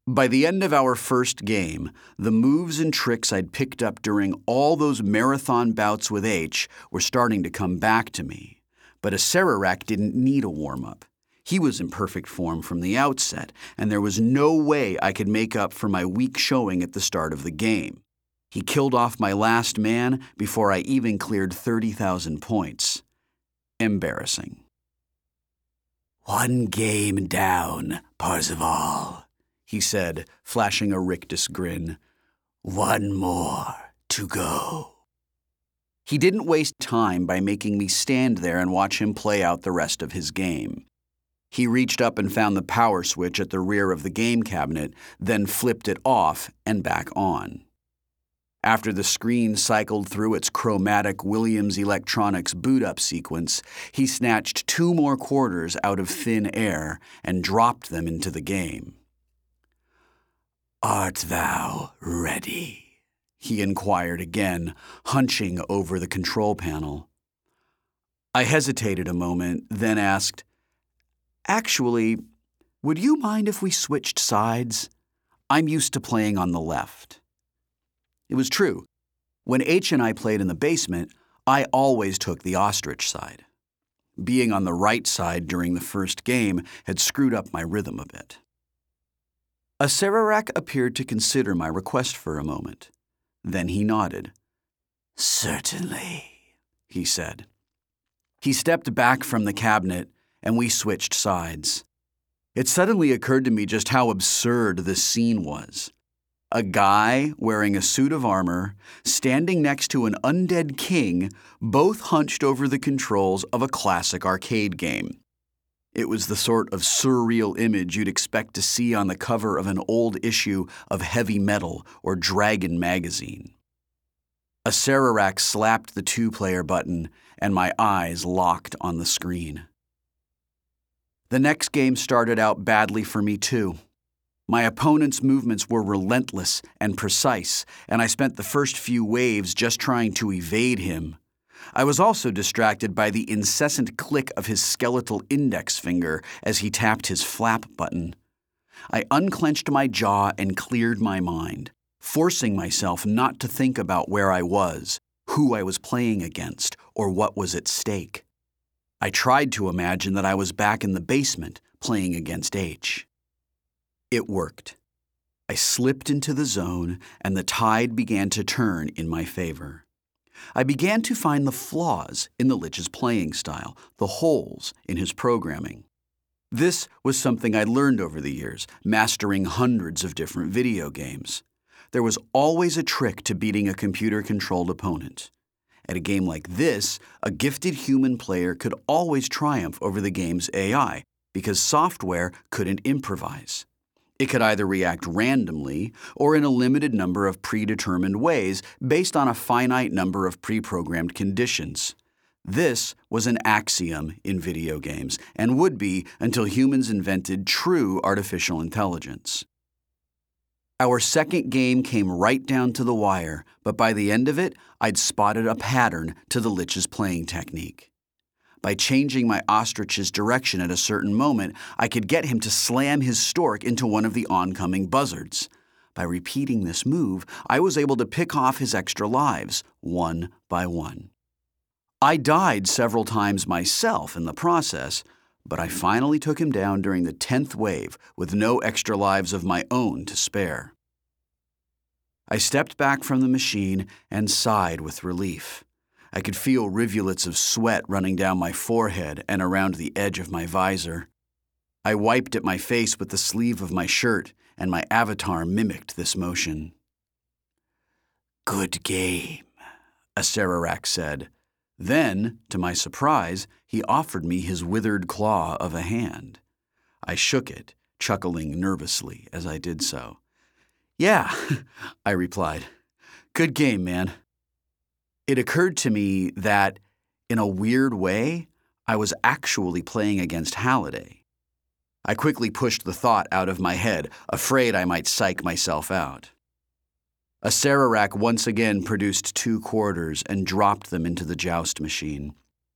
By the end of our first game, the moves and tricks I'd picked up during all those marathon bouts with H were starting to come back to me. But Acererak didn't need a warm-up. He was in perfect form from the outset, and there was no way I could make up for my weak showing at the start of the game. He killed off my last man before I even cleared 30,000 points. Embarrassing. "One game down, Parzival," he said, flashing a rictus grin. "One more to go." He didn't waste time by making me stand there and watch him play out the rest of his game. He reached up and found the power switch at the rear of the game cabinet, then flipped it off and back on. After the screen cycled through its chromatic Williams Electronics boot-up sequence, he snatched 2 more quarters out of thin air and dropped them into the game. "Art thou ready?" he inquired again, hunching over the control panel. I hesitated a moment, then asked, "Actually, would you mind if we switched sides? I'm used to playing on the left." It was true. When H and I played in the basement, I always took the ostrich side. Being on the right side during the first game had screwed up my rhythm a bit. Acererak appeared to consider my request for a moment. Then he nodded. "Certainly," he said. He stepped back from the cabinet, and we switched sides. It suddenly occurred to me just how absurd this scene was. A guy wearing a suit of armor, standing next to an undead king, both hunched over the controls of a classic arcade game. It was the sort of surreal image you'd expect to see on the cover of an old issue of Heavy Metal or Dragon magazine. Acererak slapped the 2-player button, and my eyes locked on the screen. The next game started out badly for me too. My opponent's movements were relentless and precise, and I spent the first few waves just trying to evade him. I was also distracted by the incessant click of his skeletal index finger as he tapped his flap button. I unclenched my jaw and cleared my mind, forcing myself not to think about where I was, who I was playing against, or what was at stake. I tried to imagine that I was back in the basement playing against H. It worked. I slipped into the zone, and the tide began to turn in my favor. I began to find the flaws in the Lich's playing style, the holes in his programming. This was something I'd learned over the years, mastering hundreds of different video games. There was always a trick to beating a computer-controlled opponent. At a game like this, a gifted human player could always triumph over the game's AI because software couldn't improvise. It could either react randomly or in a limited number of predetermined ways based on a finite number of pre-programmed conditions. This was an axiom in video games and would be until humans invented true artificial intelligence. Our second game came right down to the wire, but by the end of it, I'd spotted a pattern to the Lich's playing technique. By changing my ostrich's direction at a certain moment, I could get him to slam his stork into one of the oncoming buzzards. By repeating this move, I was able to pick off his extra lives, one by one. I died several times myself in the process, but I finally took him down during the 10th wave with no extra lives of my own to spare. I stepped back from the machine and sighed with relief. I could feel rivulets of sweat running down my forehead and around the edge of my visor. I wiped at my face with the sleeve of my shirt, and my avatar mimicked this motion. "Good game," Acererak said. Then, to my surprise, he offered me his withered claw of a hand. I shook it, chuckling nervously as I did so. "Yeah," I replied. "Good game, man." It occurred to me that, in a weird way, I was actually playing against Halliday. I quickly pushed the thought out of my head, afraid I might psych myself out. Acererak once again produced 2 quarters and dropped them into the joust machine.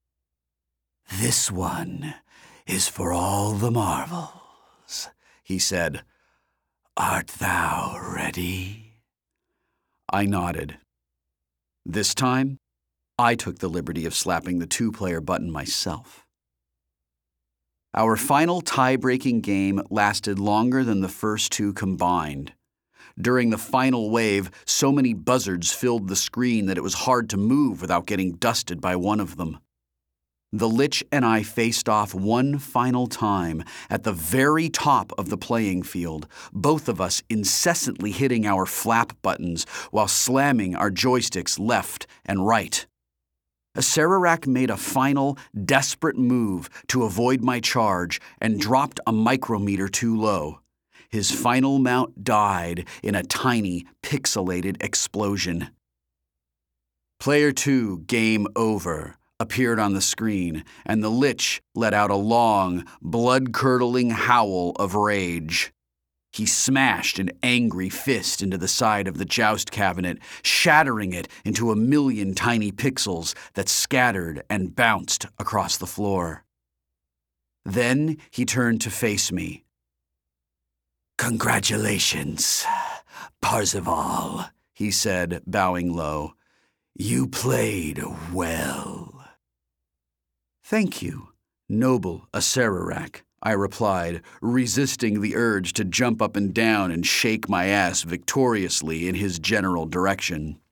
"This one is for all the marbles," he said. Art thou ready? I nodded. This time, I took the liberty of slapping the 2-player button myself. Our final tie-breaking game lasted longer than the first 2 combined. During the final wave, so many buzzards filled the screen that it was hard to move without getting dusted by one of them. The Lich and I faced off one final time at the very top of the playing field, both of us incessantly hitting our flap buttons while slamming our joysticks left and right. Acererak made a final, desperate move to avoid my charge and dropped a micrometer too low. His final mount died in a tiny, pixelated explosion. Player 2, game over, appeared on the screen, and the Lich let out a long, blood-curdling howl of rage. He smashed an angry fist into the side of the joust cabinet, shattering it into a million tiny pixels that scattered and bounced across the floor. Then he turned to face me. "Congratulations, Parzival," he said, bowing low. "You played well." "Thank you, noble Acererak," I replied, resisting the urge to jump up and down and shake my ass victoriously in his general direction.